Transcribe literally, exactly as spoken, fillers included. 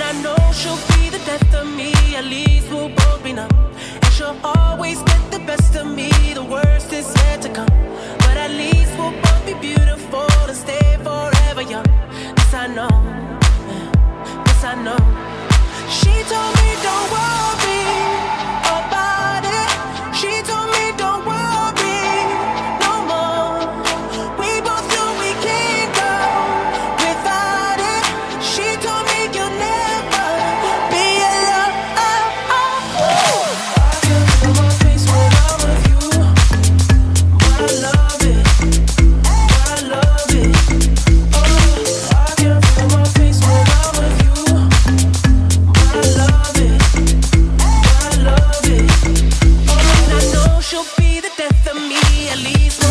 I know she'll be the death of me. At least we'll both be numb. And she'll always get the best of me. The worst is yet to come. But at least we'll both be beautiful and stay forever young. This I know, this I know. She told me don't worry about it. She told me don't worry no more. We both knew we can't go without it. She told me you'll never be alone. I can feel my face when I'm with you, but I love it, but I love it. Oh, I can feel my face when I'm with you, but I love it, but I love it. Oh, and I know she'll be the death of me, at least.